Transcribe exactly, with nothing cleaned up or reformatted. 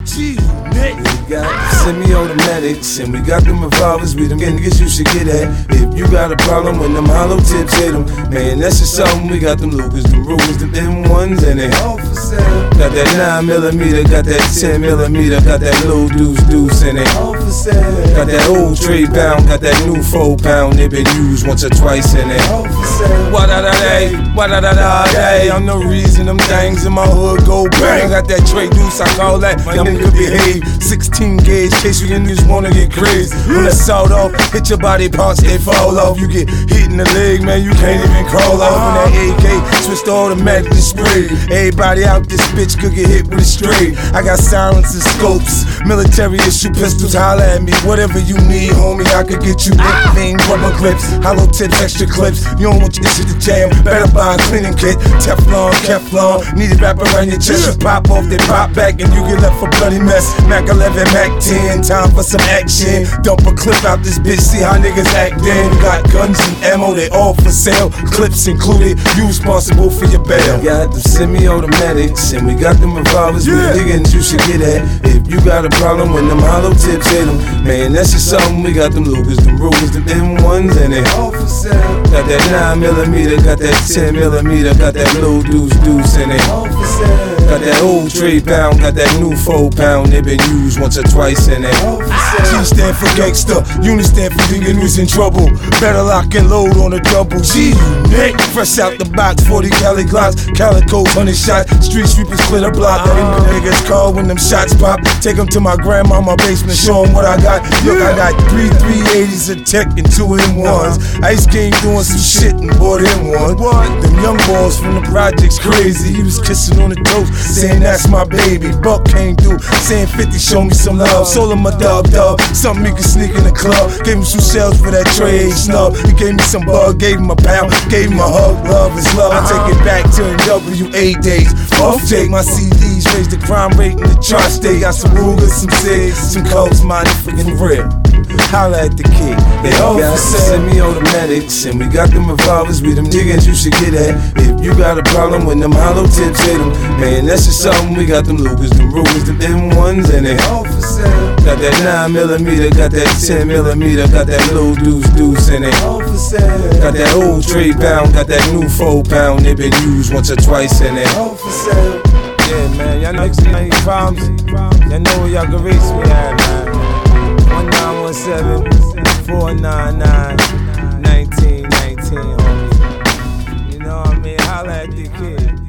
Gee, Nick. We got semi-automatics and we got them revolvers. We them niggas you should get at. If you got a problem when them hollow tips hit them, man, that's just something. We got them Lucas, them Rugers, them M ones, and they all for sale. Got that nine millimeter, got that ten millimeter, got that little deuce deuce, and they all for sale. Got that old three pound, got that new four pound. They been used once or twice, and they all for sale. What da da day, what da da da day. I'm the reason them things in my hood go bang. Got that tray deuce, I call that young nigga behave. sixteen gauge, case you niggas wanna get crazy. When the sawed off, hit your body parts, they fall off. You get hit in the leg, man, you can't even crawl off. When that A K switched to automatic spray. Everybody out this bitch could get hit with a stray. I got silencers, scopes, military issue pistols. Holla at me, whatever you need, homie, I could get you anything. Rubber grips, hollow tips, extra clips. You don't want your shit to jam, better buy a cleaning kit. Teflon, Kevlon, need it wrap around your chest. You pop off, they pop back, and you get left for bloody mess. Mac eleven, Mac ten, time for some action. Dump a clip out this bitch, see how niggas act then. Got guns and ammo, they all for sale. Clips included, you responsible for your bail. We got the semi-automatics and we got them revolvers. Yeah. We niggas you should get at. If you got a problem when them hollow tips hit them, man, that's just something. We got them Lucas, them Rugers, them M ones, and they all for sale. Got that nine millimeter, got that ten millimeter, got that little deuce deuce, and they all for sale. Got that old three pound, got that new four pound. They been used once or twice, and they all for sale. G stand for gangster, unit stand for thinking who's in trouble. Better lock and load on a double G. Nick, fresh out the box, forty Cali Glocks, Calico, hundred shots. Street sweepers clear the block. Them niggas call when them shots pop. Take them to my grandmama basement, show them what I got. Look, I got three three eighties, a tech, and two M ones. Ice King doing some shit and bought him one. Them young boys from the projects crazy. He was kissing on the toast, saying that's my baby. Buck came through, saying fifty, show me some love. Sold him a dub dub, something he could sneak in the club. Gave him some shells for that Trey A snub. He gave me some bug, gave him a pound, gave him a hug. Love is love. I take it back to N W A days. Off take my C Ds, raise the crime rate in the tri-state. Got some Rugers, some Cigs, some Colts, mine freaking real. Holla at the kid. They all got semi-automatics and we got them revolvers. We them niggas you should get at. If you got a problem when them hollow tips hit them, man, that's just something. We got them Lucas, them Rugers, them M ones, and they all for sale. Got that nine millimeter, got that ten millimeter, got that little deuce deuce, and they all for sale. Got that old three pound, got that new four pound. They been used once or twice, and they all for sale. Yeah, man, y'all know you got any problems. Y'all know where y'all can reach me at, man. one nine one seven, four nine nine, one nine one nine, homie. You know what I mean? Holla at the kid.